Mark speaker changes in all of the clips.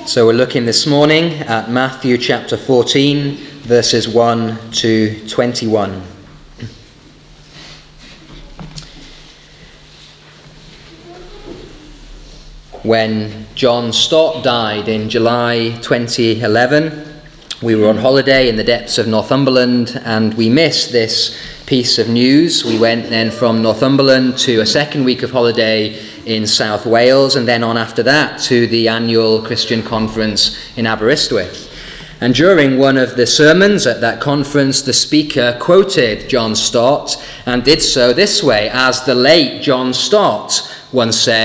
Speaker 1: So we're looking this morning at Matthew chapter 14, verses 1 to 21. When John Stott died in July 2011, we were on holiday in the depths of Northumberland and we missed this piece of news. We went then from Northumberland to a second week of holiday in South Wales and then on after that to the annual Christian conference in Aberystwyth. And during one of the sermons at that conference, the speaker quoted John Stott and did so this way: "As the late John Stott once said, ...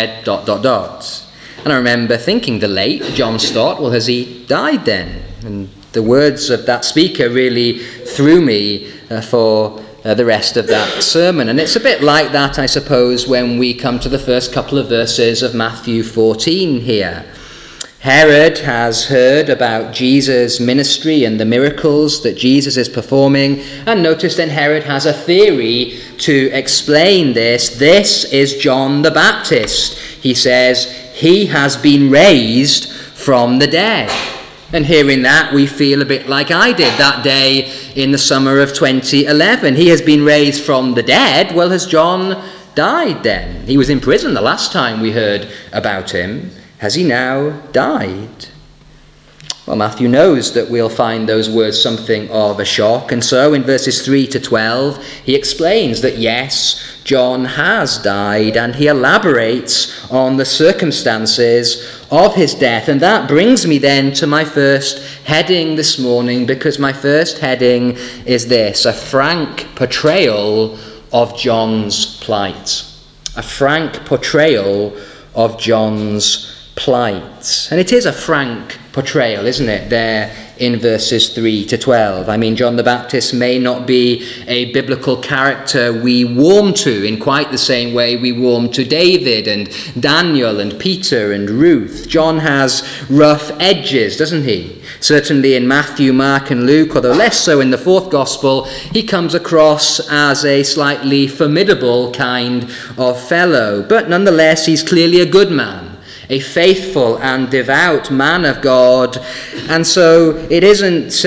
Speaker 1: And I remember thinking, the late John Stott, well, has he died then? And the words of that speaker really threw me for the rest of that sermon. And it's a bit like that, I suppose, when we come to the first couple of verses of Matthew 14 here. Herod has heard about Jesus' ministry and the miracles that Jesus is performing. And notice then Herod has a theory to explain this. This is John the Baptist. He says he has been raised from the dead. And hearing that, we feel a bit like I did that day in the summer of 2011. He has been raised from the dead. Well, has John died then? He was in prison the last time we heard about him. Has he now died? Well, Matthew knows that we'll find those words something of a shock. And so in verses 3 to 12, he explains that yes, John has died, and he elaborates on the circumstances of his death. And that brings me then to my first heading this morning, because my first heading is this: a frank portrayal of John's plight. A frank portrayal of John's plight. And it is a frank portrayal, isn't it, there in verses 3 to 12. I mean, John the Baptist may not be a biblical character we warm to in quite the same way we warm to David and Daniel and Peter and Ruth. John has rough edges, doesn't he? Certainly in Matthew, Mark and Luke, although less so in the fourth gospel, he comes across as a slightly formidable kind of fellow. But nonetheless, he's clearly a good man, a faithful and devout man of God. And so it isn't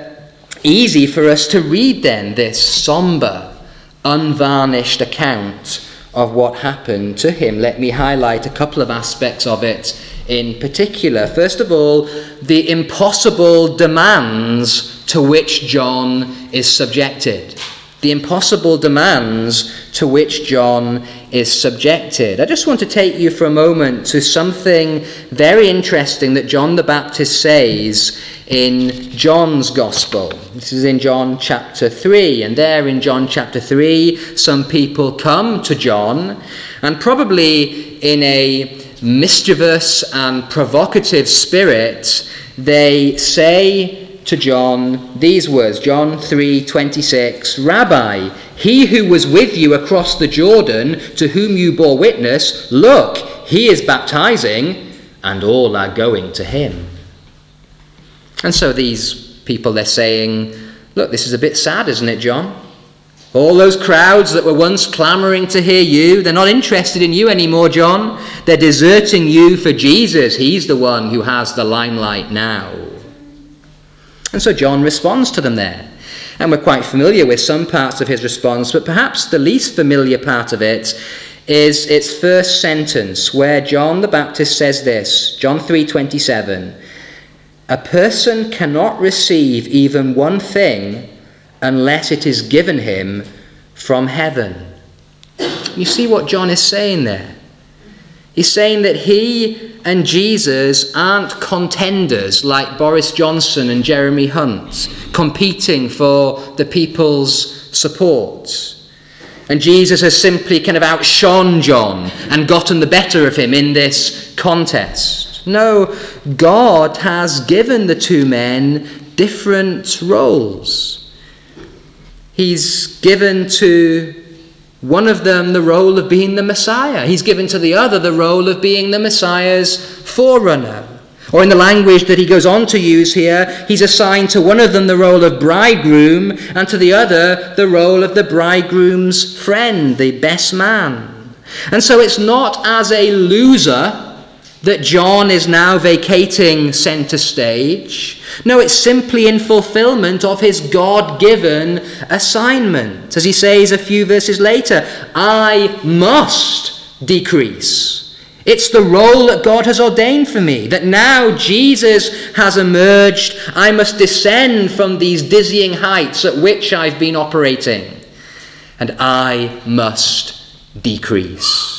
Speaker 1: easy for us to read then this somber, unvarnished account of what happened to him. Let me highlight a couple of aspects of it in particular. First of all, the impossible demands to which John is subjected. The impossible demands to which John is subjected. I just want to take you for a moment to something very interesting that John the Baptist says in John's Gospel. This is in John chapter 3. And there in John chapter 3, some people come to John, and probably in a mischievous and provocative spirit, they say to John these words, John 3:26, "Rabbi, he who was with you across the Jordan, to whom you bore witness, look, he is baptizing, and all are going to him." And so these people, they're saying, look, this is a bit sad, isn't it, John? All those crowds that were once clamoring to hear you, they're not interested in you anymore, John. They're deserting you for Jesus. He's the one who has the limelight now. And so John responds to them there. And we're quite familiar with some parts of his response, but perhaps the least familiar part of it is its first sentence, where John the Baptist says this, John 3:27, "A person cannot receive even one thing unless it is given him from heaven." You see what John is saying there? He's saying that he and Jesus aren't contenders like Boris Johnson and Jeremy Hunt, competing for the people's support. And Jesus has simply kind of outshone John and gotten the better of him in this contest. No, God has given the two men different roles. He's given to one of them the role of being the Messiah. He's given to the other the role of being the Messiah's forerunner. Or in the language that he goes on to use here, he's assigned to one of them the role of bridegroom, and to the other the role of the bridegroom's friend, the best man. And so it's not as a loser that John is now vacating center stage. No, it's simply in fulfillment of his God-given assignment. As he says a few verses later, I must decrease. It's the role that God has ordained for me, that now Jesus has emerged, I must descend from these dizzying heights at which I've been operating, and I must decrease.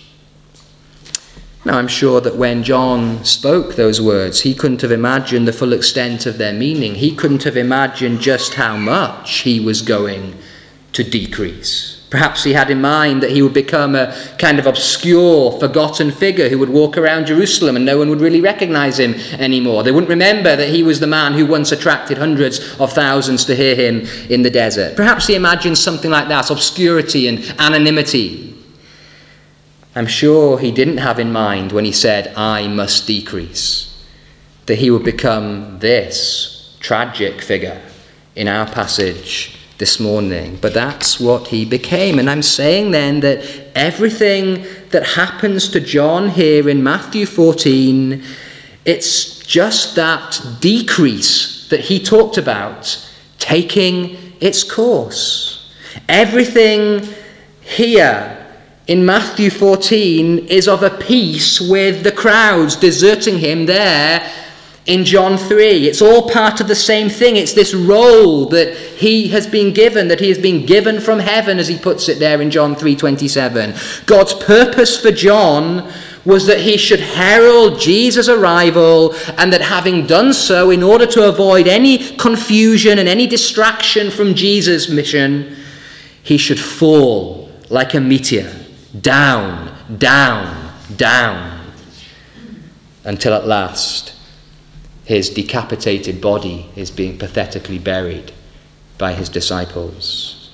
Speaker 1: Now, I'm sure that when John spoke those words, he couldn't have imagined the full extent of their meaning. He couldn't have imagined just how much he was going to decrease. Perhaps he had in mind that he would become a kind of obscure, forgotten figure who would walk around Jerusalem and no one would really recognize him anymore. They wouldn't remember that he was the man who once attracted hundreds of thousands to hear him in the desert. Perhaps he imagined something like that, obscurity and anonymity. I'm sure he didn't have in mind when he said, I must decrease, that he would become this tragic figure in our passage this morning. But that's what he became. And I'm saying then that everything that happens to John here in Matthew 14, it's just that decrease that he talked about taking its course. Everything here in Matthew 14 is of a piece with the crowds deserting him there in John 3. It's all part of the same thing. It's this role that he has been given, that he has been given from heaven, as he puts it there in John 3:27. God's purpose for John was that he should herald Jesus' arrival, and that having done so, in order to avoid any confusion and any distraction from Jesus' mission, he should fall like a meteor. Down, down, down, until at last his decapitated body is being pathetically buried by his disciples.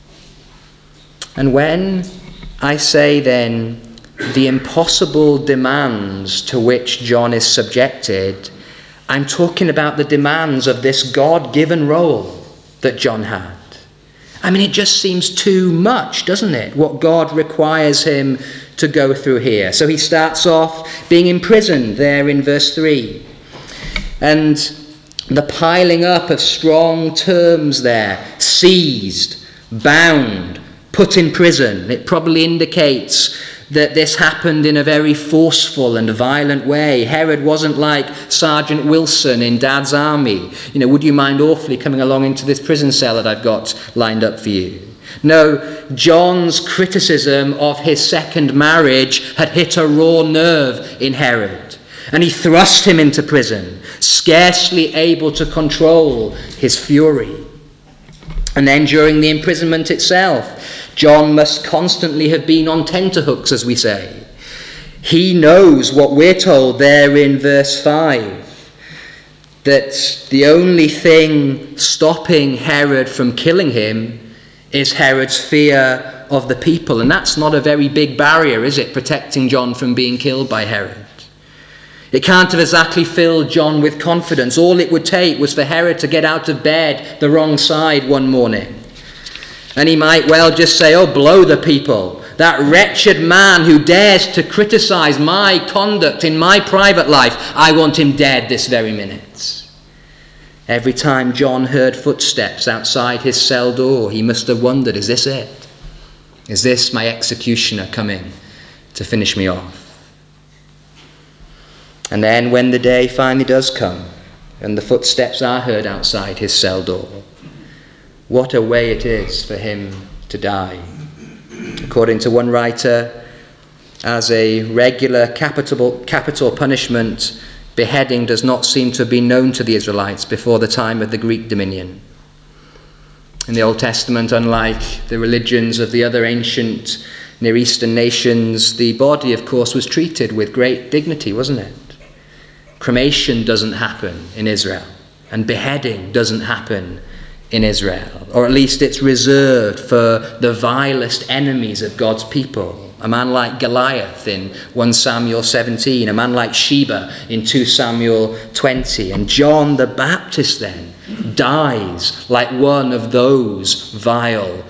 Speaker 1: And when I say then the impossible demands to which John is subjected, I'm talking about the demands of this God-given role that John had. I mean, it just seems too much, doesn't it, what God requires him to go through here. So he starts off being imprisoned there in verse 3. And the piling up of strong terms there, seized, bound, put in prison. It probably indicates that this happened in a very forceful and violent way. Herod wasn't like Sergeant Wilson in Dad's army. Would you mind awfully coming along into this prison cell that I've got lined up for you? No, John's criticism of his second marriage had hit a raw nerve in Herod, and he thrust him into prison, scarcely able to control his fury. And then during the imprisonment itself, John must constantly have been on tenterhooks, as we say. He knows what we're told there in verse 5, that the only thing stopping Herod from killing him is Herod's fear of the people. And that's not a very big barrier, is it, protecting John from being killed by Herod? It can't have exactly filled John with confidence. All it would take was for Herod to get out of bed the wrong side one morning. And he might well just say, oh, blow the people. That wretched man who dares to criticize my conduct in my private life, I want him dead this very minute. Every time John heard footsteps outside his cell door, he must have wondered, is this it? Is this my executioner coming to finish me off? And then when the day finally does come, and the footsteps are heard outside his cell door, what a way it is for him to die. According to one writer, as a regular capital punishment, beheading does not seem to have been known to the Israelites before the time of the Greek dominion. In the Old Testament, unlike the religions of the other ancient Near Eastern nations, the body, of course, was treated with great dignity, wasn't it? Cremation doesn't happen in Israel, and beheading doesn't happen in Israel, or at least it's reserved for the vilest enemies of God's people. A man like Goliath in 1 Samuel 17, a man like Sheba in 2 Samuel 20, and John the Baptist then dies like one of those vile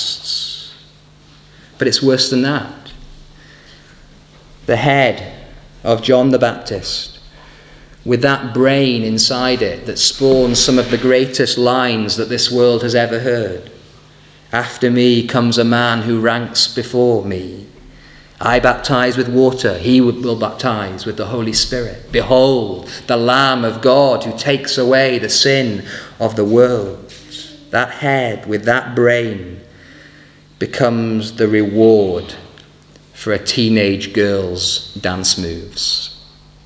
Speaker 1: outcasts. But it's worse than that. The head of John the Baptist, with that brain inside it that spawns some of the greatest lines that this world has ever heard. After me comes a man who ranks before me. I baptize with water, he will baptize with the Holy Spirit. Behold, the Lamb of God who takes away the sin of the world. That head with that brain becomes the reward for a teenage girl's dance moves.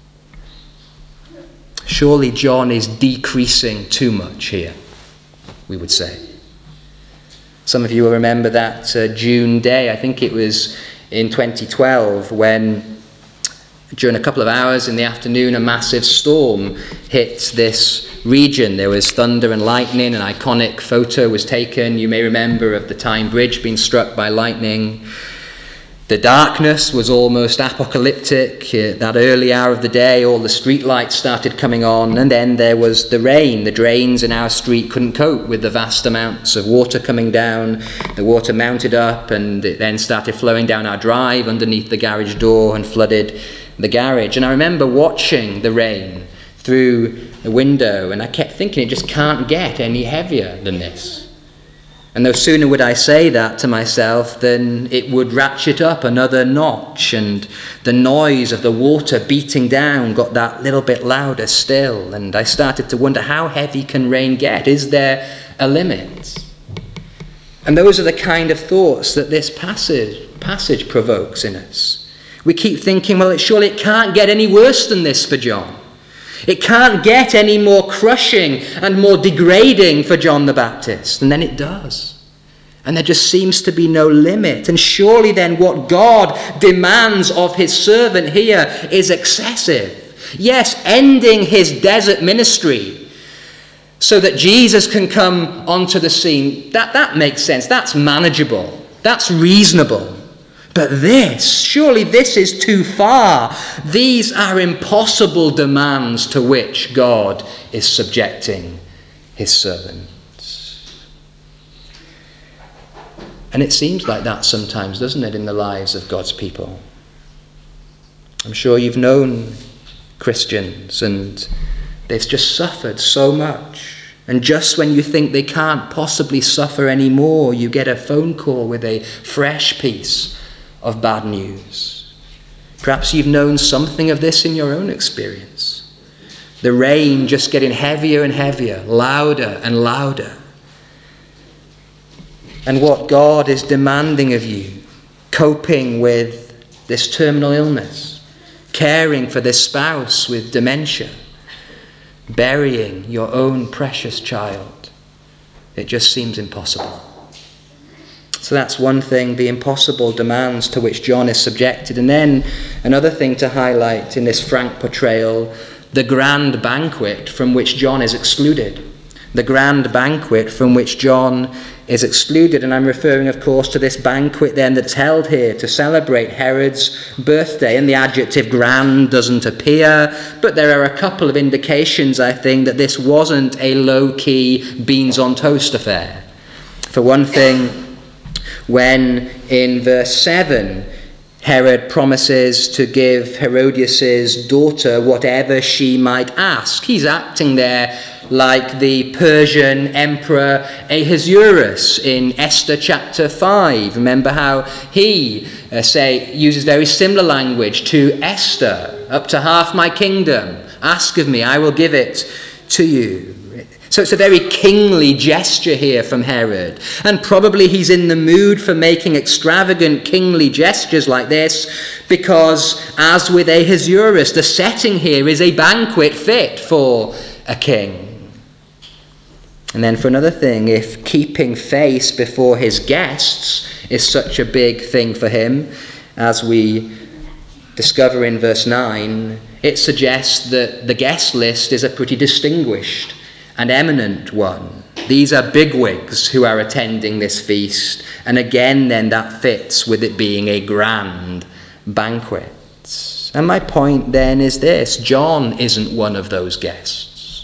Speaker 1: Surely John is decreasing too much here, we would say. Some of you will remember that June day, I think it was in 2012, when during a couple of hours in the afternoon a massive storm hit this region. There was thunder and lightning. An iconic photo was taken, you may remember, of the Tyne Bridge being struck by lightning. The darkness was almost apocalyptic. That early hour of the day, all the street lights started coming on, and then there was the rain. The drains in our street couldn't cope with the vast amounts of water coming down. The water mounted up, and it then started flowing down our drive underneath the garage door and flooded the garage. And I remember watching the rain through the window, and I kept thinking, it just can't get any heavier than this. And no sooner would I say that to myself than it would ratchet up another notch, and the noise of the water beating down got that little bit louder still. And I started to wonder, how heavy can rain get? Is there a limit? And those are the kind of thoughts that this passage provokes in us. We keep thinking, well, surely it can't get any worse than this for John. It can't get any more crushing and more degrading for John the Baptist. And then it does. And there just seems to be no limit. And surely then what God demands of his servant here is excessive. Yes, ending his desert ministry so that Jesus can come onto the scene. That makes sense. That's manageable. That's reasonable. But surely this is too far. These are impossible demands to which God is subjecting his servants. And it seems like that sometimes, doesn't it, in the lives of God's people? I'm sure you've known Christians and they've just suffered so much. And just when you think they can't possibly suffer anymore, you get a phone call with a fresh piece of bad news. Perhaps you've known something of this in your own experience. The rain just getting heavier and heavier, louder and louder. And what God is demanding of you, coping with this terminal illness, caring for this spouse with dementia, burying your own precious child, it just seems impossible. So that's one thing, the impossible demands to which John is subjected. And then another thing to highlight in this frank portrayal, the grand banquet from which John is excluded. The grand banquet from which John is excluded. And I'm referring, of course, to this banquet then that's held here to celebrate Herod's birthday. And the adjective grand doesn't appear, but there are a couple of indications, I think, that this wasn't a low-key beans on toast affair. For one thing, when in verse 7 Herod promises to give Herodias' daughter whatever she might ask, he's acting there like the Persian emperor Ahasuerus in Esther chapter 5. Remember how he uses very similar language to Esther. Up to half my kingdom, ask of me, I will give it to you. So it's a very kingly gesture here from Herod. And probably he's in the mood for making extravagant kingly gestures like this because, as with Ahasuerus, the setting here is a banquet fit for a king. And then for another thing, if keeping face before his guests is such a big thing for him, as we discover in verse 9, it suggests that the guest list is a pretty distinguished and eminent one. These are bigwigs who are attending this feast, and again then that fits with it being a grand banquet. And my point then is this: John isn't one of those guests.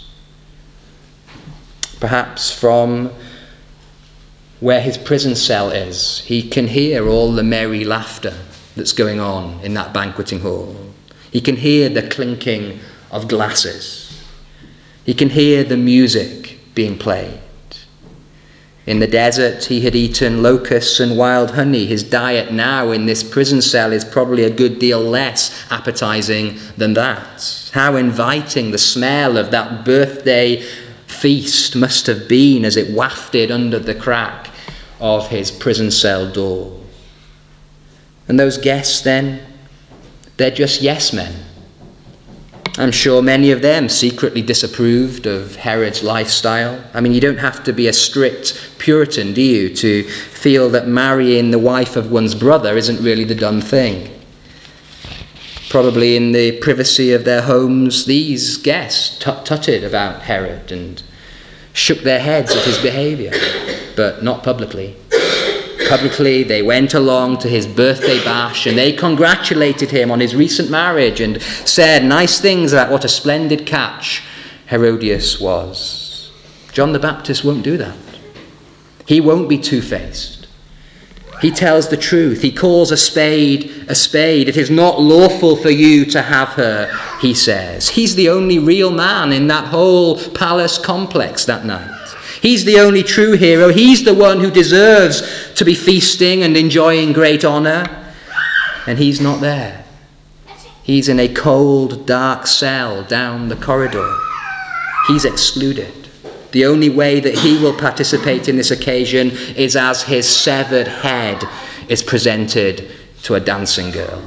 Speaker 1: Perhaps from where his prison cell is, he can hear all the merry laughter that's going on in that banqueting hall. He can hear the clinking of glasses. He can hear the music being played. In the desert, he had eaten locusts and wild honey. His diet now in this prison cell is probably a good deal less appetizing than that. How inviting the smell of that birthday feast must have been as it wafted under the crack of his prison cell door. And those guests then, they're just yes men. I'm sure many of them secretly disapproved of Herod's lifestyle. I mean, you don't have to be a strict Puritan, do you, to feel that marrying the wife of one's brother isn't really the done thing. Probably in the privacy of their homes, these guests tutted about Herod and shook their heads at his behaviour, but not publicly. Publicly, they went along to his birthday bash and they congratulated him on his recent marriage and said nice things about what a splendid catch Herodias was. John the Baptist won't do that. He won't be two-faced. He tells the truth. He calls a spade a spade. It is not lawful for you to have her, he says. He's the only real man in that whole palace complex that night. He's the only true hero. He's the one who deserves to be feasting and enjoying great honour. And he's not there. He's in a cold, dark cell down the corridor. He's excluded. The only way that he will participate in this occasion is as his severed head is presented to a dancing girl.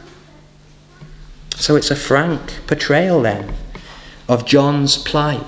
Speaker 1: So it's a frank portrayal then of John's plight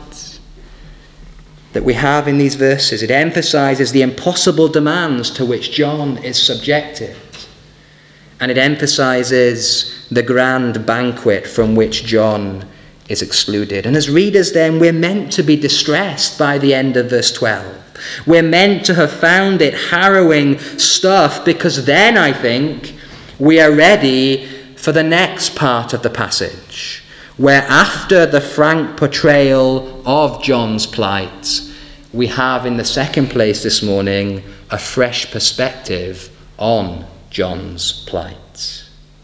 Speaker 1: that we have in these verses. It emphasizes the impossible demands to which John is subjected. And it emphasizes the grand banquet from which John is excluded. And as readers then, we're meant to be distressed by the end of verse 12. We're meant to have found it harrowing stuff, because then I think we are ready for the next part of the passage, where after the frank portrayal of John's plight, we have in the second place this morning a fresh perspective on John's plight.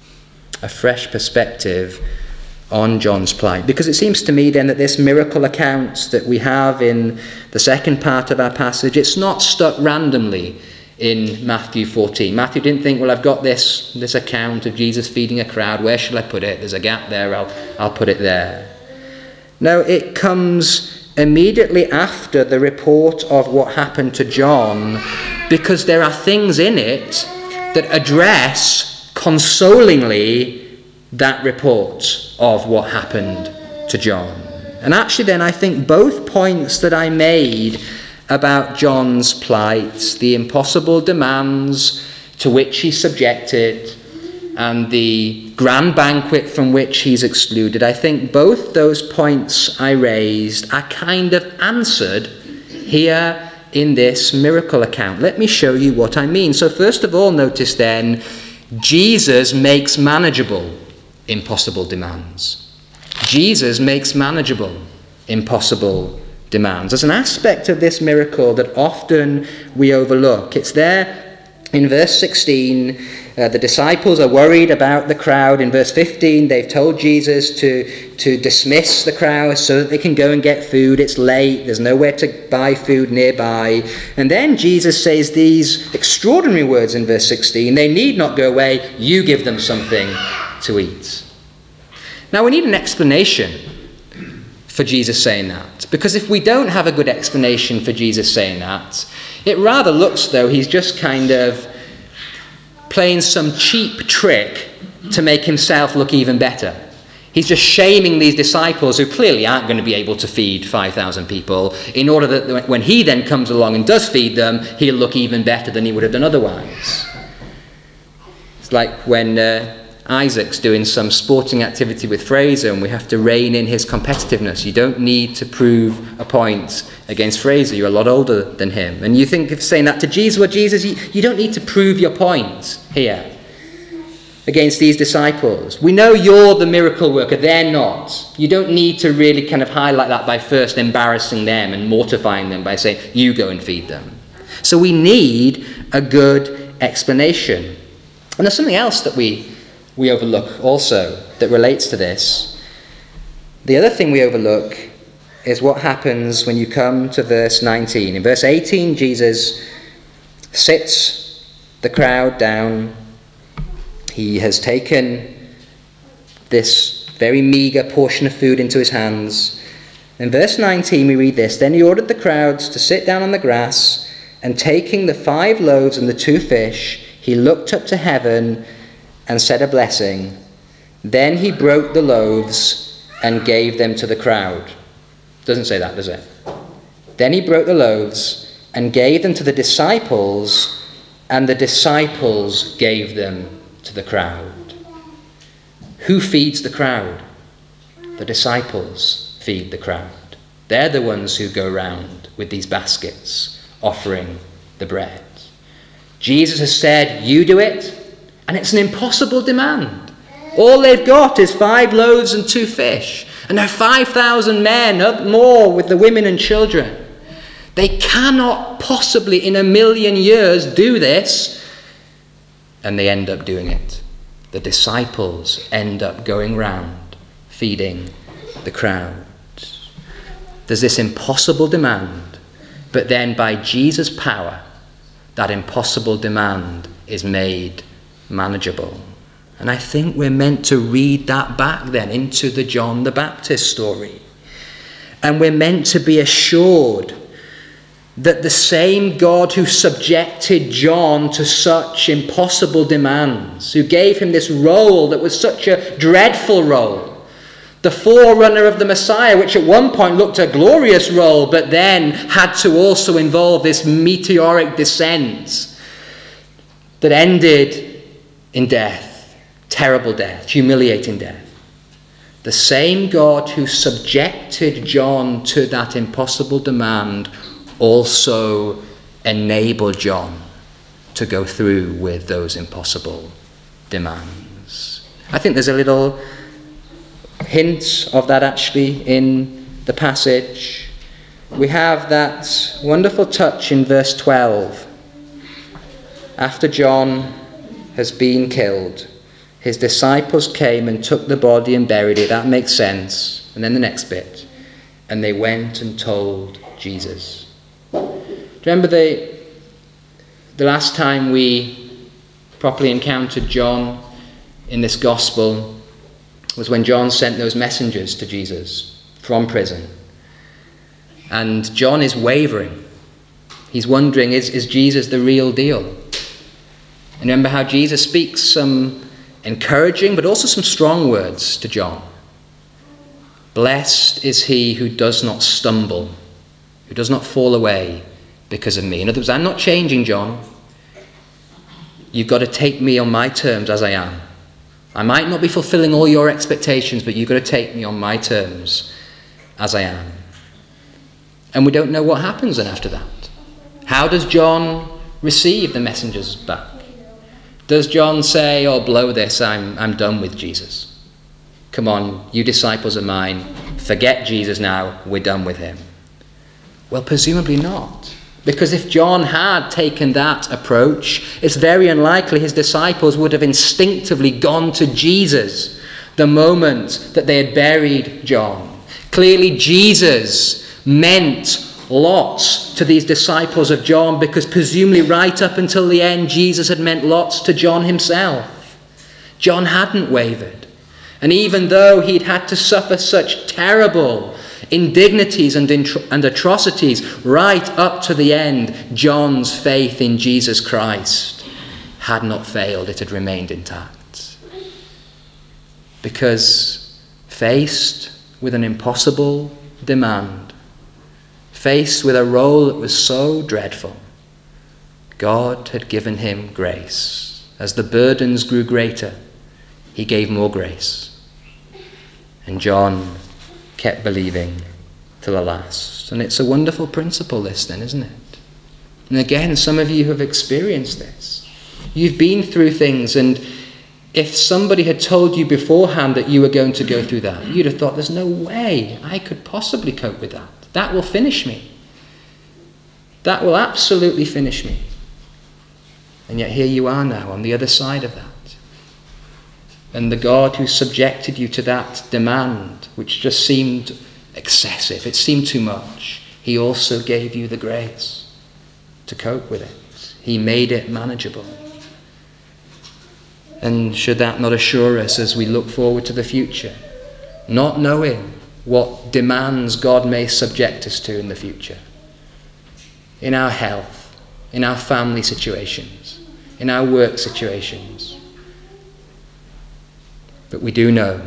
Speaker 1: A fresh perspective on John's plight. Because it seems to me then that this miracle account that we have in the second part of our passage, it's not stuck randomly in Matthew 14. Matthew didn't think, well, I've got this account of Jesus feeding a crowd. Where shall I put it? There's a gap there. I'll put it there. No, it comes immediately after the report of what happened to John, because there are things in it that address consolingly that report of what happened to John. And actually then I think both points that I made about John's plight, the impossible demands to which he's subjected and the grand banquet from which he's excluded, I think both those points I raised are kind of answered here in this miracle account. Let me show you what I mean. So first of all, notice then, Jesus makes manageable impossible demands. Jesus makes manageable impossible demands. There's an aspect of this miracle that often we overlook. It's there in verse 16. The disciples are worried about the crowd. In verse 15, they've told Jesus to dismiss the crowd so that they can go and get food. It's late. There's nowhere to buy food nearby. And then Jesus says these extraordinary words in verse 16. They need not go away. You give them something to eat. Now, we need an explanation for Jesus saying that. Because if we don't have a good explanation for Jesus saying that, it rather looks though he's just kind of playing some cheap trick to make himself look even better. He's just shaming these disciples who clearly aren't going to be able to feed 5,000 people, in order that when he then comes along and does feed them, he'll look even better than he would have done otherwise. It's like when Isaac's doing some sporting activity with Fraser and we have to rein in his competitiveness. You don't need to prove a point against Fraser. You're a lot older than him. And you think of saying that to Jesus, well, Jesus, you don't need to prove your point here against these disciples. We know you're the miracle worker. They're not. You don't need to really kind of highlight that by first embarrassing them and mortifying them by saying, you go and feed them. So we need a good explanation. And there's something else that we we overlook also that relates to this. The other thing we overlook is what happens when you come to verse 19. In verse 18, Jesus sits the crowd down. He has taken this very meagre portion of food into his hands. In verse 19 we read this: "Then he ordered the crowds to sit down on the grass, and taking the 5 loaves and the 2 fish, he looked up to heaven and said a blessing. Then he broke the loaves and gave them to the crowd." Doesn't say that, does it? Then he broke the loaves and gave them to the disciples, and the disciples gave them to the crowd. Who feeds the crowd? The disciples feed the crowd. They're the ones who go round with these baskets offering the bread. Jesus has said, you do it, and it's an impossible demand. All they've got is 5 loaves and 2 fish, and there are 5,000 men, up more with the women and children. They cannot possibly in a million years do this, and they end up doing it. The disciples end up going round feeding the crowd. There's this impossible demand, but then by Jesus' power, that impossible demand is made manageable. And I think we're meant to read that back then into the John the Baptist story. And we're meant to be assured that the same God who subjected John to such impossible demands, who gave him this role that was such a dreadful role, the forerunner of the Messiah, which at one point looked a glorious role, but then had to also involve this meteoric descent that ended in death, terrible death, humiliating death. The same God who subjected John to that impossible demand also enabled John to go through with those impossible demands. I think there's a little hint of that actually in the passage. We have that wonderful touch in verse 12. After John has been killed, his disciples came and took the body and buried it. That makes sense. And then the next bit. And they went and told Jesus. Do you remember the last time we properly encountered John in this gospel was when John sent those messengers to Jesus from prison. And John is wavering. He's wondering, is Jesus the real deal? And remember how Jesus speaks some encouraging but also some strong words to John. Blessed is he who does not stumble, who does not fall away because of me. In other words, I'm not changing, John. You've got to take me on my terms as I am. I might not be fulfilling all your expectations, but you've got to take me on my terms as I am. And we don't know what happens then after that. How does John receive the messengers back? Does John say, oh, blow this, I'm done with Jesus. Come on, you disciples of mine, forget Jesus now, we're done with him. Well, presumably not. Because if John had taken that approach, it's very unlikely his disciples would have instinctively gone to Jesus the moment that they had buried John. Clearly, Jesus meant lots to these disciples of John, because presumably right up until the end, Jesus had meant lots to John himself. John hadn't wavered. And even though he'd had to suffer such terrible indignities and atrocities right up to the end, John's faith in Jesus Christ had not failed. It had remained intact. Because faced with an impossible demand, faced with a role that was so dreadful, God had given him grace. As the burdens grew greater, he gave more grace. And John kept believing to the last. And it's a wonderful principle, this then, isn't it? And again, some of you have experienced this. You've been through things, and if somebody had told you beforehand that you were going to go through that, you'd have thought, there's no way I could possibly cope with that. That will finish me. That will absolutely finish me. And yet here you are now on the other side of that. And the God who subjected you to that demand, which just seemed excessive, it seemed too much, he also gave you the grace to cope with it. He made it manageable. And should that not assure us as we look forward to the future, not knowing what demands God may subject us to in the future, in our health, in our family situations, in our work situations. But we do know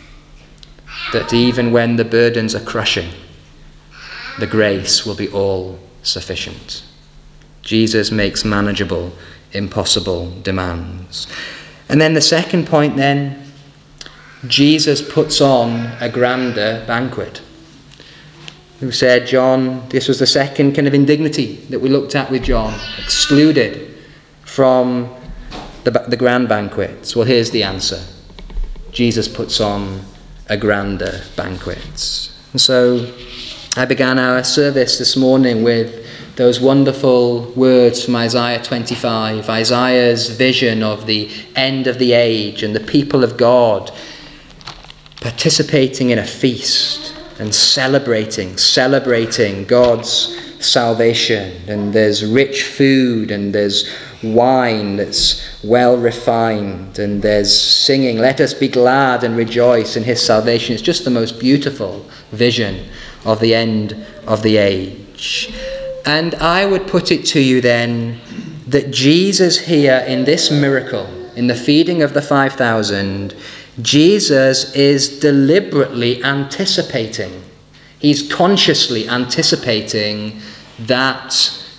Speaker 1: that even when the burdens are crushing, the grace will be all sufficient. Jesus makes manageable impossible demands. And then the second point then, Jesus puts on a grander banquet. Who said, John, this was the second kind of indignity that we looked at with John, excluded from the grand banquets. Well, here's the answer. Jesus puts on a grander banquet. And so I began our service this morning with those wonderful words from Isaiah 25, Isaiah's vision of the end of the age and the people of God participating in a feast and celebrating God's salvation. And there's rich food, and there's wine that's well refined, and there's singing, let us be glad and rejoice in his salvation. It's just the most beautiful vision of the end of the age. And I would put it to you then that Jesus here in this miracle, in the feeding of the 5,000, Jesus is deliberately anticipating. He's consciously anticipating that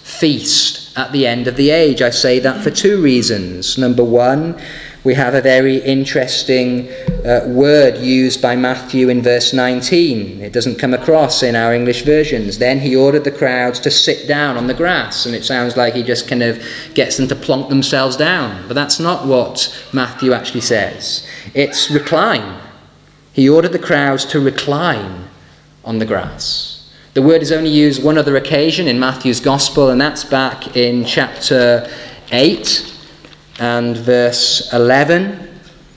Speaker 1: feast at the end of the age. I say that for two reasons. Number one, we have a very interesting word used by Matthew in verse 19. It doesn't come across in our English versions. Then he ordered the crowds to sit down on the grass. And it sounds like he just kind of gets them to plonk themselves down. But that's not what Matthew actually says. It's recline. He ordered the crowds to recline on the grass. The word is only used one other occasion in Matthew's Gospel, and that's back in chapter 8 and verse 11,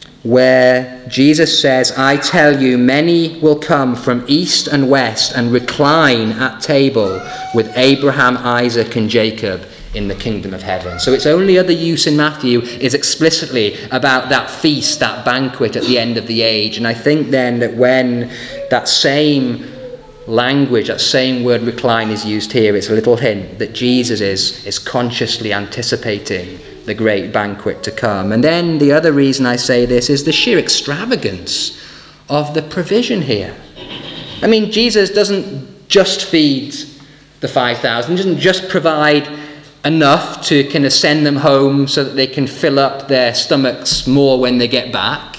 Speaker 1: where Jesus says, I tell you, many will come from east and west and recline at table with Abraham, Isaac, and Jacob in the kingdom of heaven. So its only other use in Matthew is explicitly about that feast, that banquet at the end of the age. And I think then that when that same language, that same word recline is used here, it's a little hint that Jesus is consciously anticipating the great banquet to come. And then the other reason I say this is the sheer extravagance of the provision here. I mean, Jesus doesn't just feed the 5,000, he doesn't just provide enough to kind of send them home so that they can fill up their stomachs more when they get back.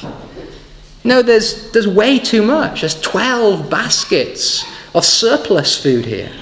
Speaker 1: No, there's way too much. There's 12 baskets of surplus food here.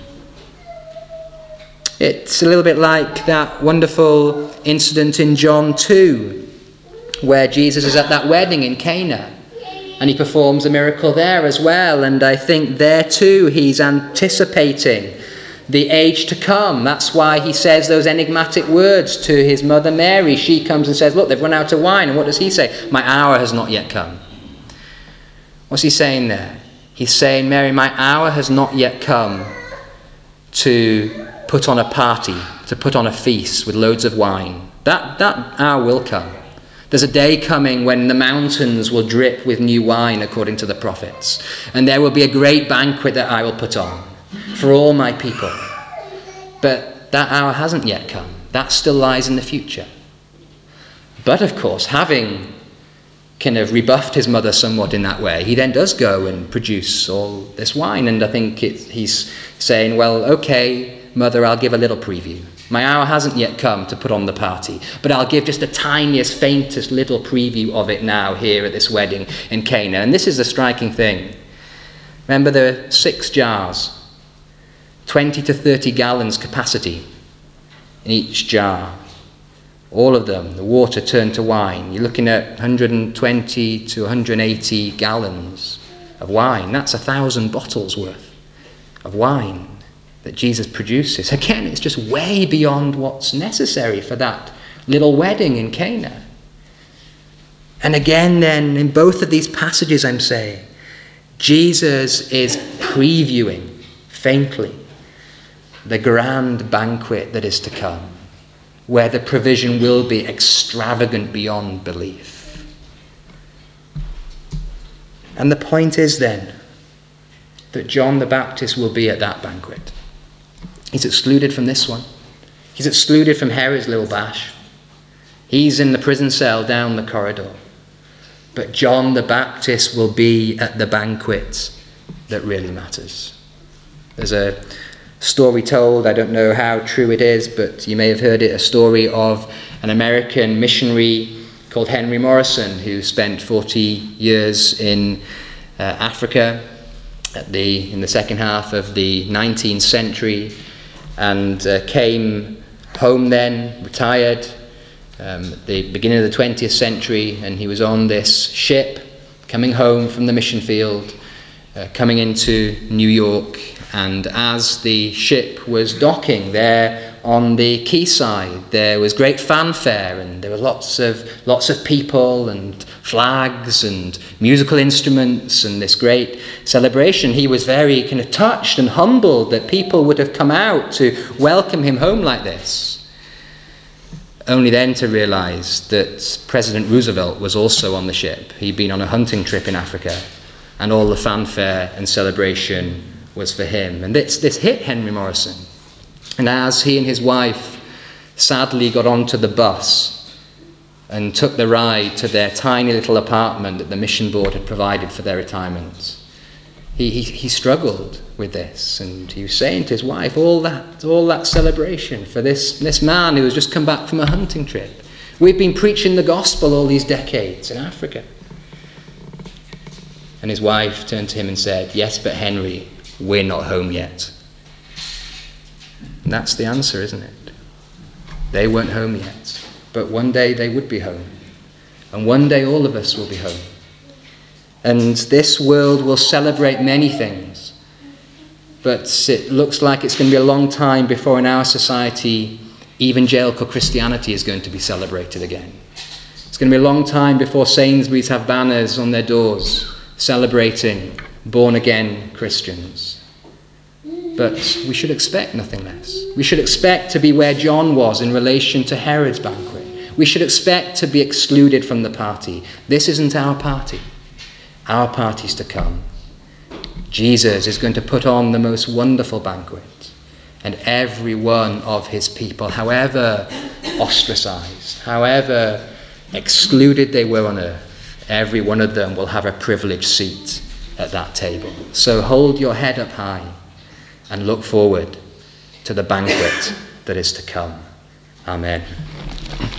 Speaker 1: It's a little bit like that wonderful incident in John 2, where Jesus is at that wedding in Cana, and he performs a miracle there as well. And I think there too he's anticipating the age to come. That's why he says those enigmatic words to his mother Mary. She comes and says, look, they've run out of wine. And what does he say? My hour has not yet come. What's he saying there? He's saying, Mary, my hour has not yet come to put on a party, to put on a feast with loads of wine. That hour will come. There's a day coming when the mountains will drip with new wine, according to the prophets. And there will be a great banquet that I will put on for all my people. But that hour hasn't yet come. That still lies in the future. But of course, having kind of rebuffed his mother somewhat in that way, he then does go and produce all this wine. And I think he's saying, well, okay, mother, I'll give a little preview. My hour hasn't yet come to put on the party, but I'll give just the tiniest, faintest little preview of it now here at this wedding in Cana. And this is the striking thing. Remember, there are 6 jars, 20 to 30 gallons capacity in each jar. All of them, the water turned to wine. You're looking at 120 to 180 gallons of wine. That's 1,000 bottles worth of wine that Jesus produces. Again, it's just way beyond what's necessary for that little wedding in Cana. And again then, in both of these passages I'm saying, Jesus is previewing faintly the grand banquet that is to come, where the provision will be extravagant beyond belief. And the point is then that John the Baptist will be at that banquet. He's excluded from this one. He's excluded from Herod's little bash. He's in the prison cell down the corridor. But John the Baptist will be at the banquet that really matters. There's a story told, I don't know how true it is, but you may have heard it, a story of an American missionary called Henry Morrison, who spent 40 years in Africa in the second half of the 19th century, and came home then, retired, at the beginning of the 20th century, and he was on this ship coming home from the mission field, coming into New York, and as the ship was docking there on the quayside, there was great fanfare, and there were lots of people and flags and musical instruments and this great celebration. He was very kind of touched and humbled that people would have come out to welcome him home like this. Only then to realize that President Roosevelt was also on the ship. He'd been on a hunting trip in Africa, and all the fanfare and celebration was for him. And this hit Henry Morrison. And as he and his wife sadly got onto the bus and took the ride to their tiny little apartment that the mission board had provided for their retirement, he struggled with this, and he was saying to his wife, all that celebration for this man who has just come back from a hunting trip. We've been preaching the gospel all these decades in Africa. And his wife turned to him and said, "Yes, but Henry, we're not home yet." And that's the answer, isn't it? They weren't home yet, but one day they would be home. And one day all of us will be home. And this world will celebrate many things, but it looks like it's going to be a long time before in our society evangelical Christianity is going to be celebrated again. It's going to be a long time before Sainsbury's have banners on their doors celebrating born-again Christians. But we should expect nothing less. We should expect to be where John was in relation to Herod's banquet. We should expect to be excluded from the party. This isn't our party. Our party's to come. Jesus is going to put on the most wonderful banquet, and every one of his people, however ostracized, however excluded they were on earth, every one of them will have a privileged seat at that table. So hold your head up high and look forward to the banquet that is to come. Amen.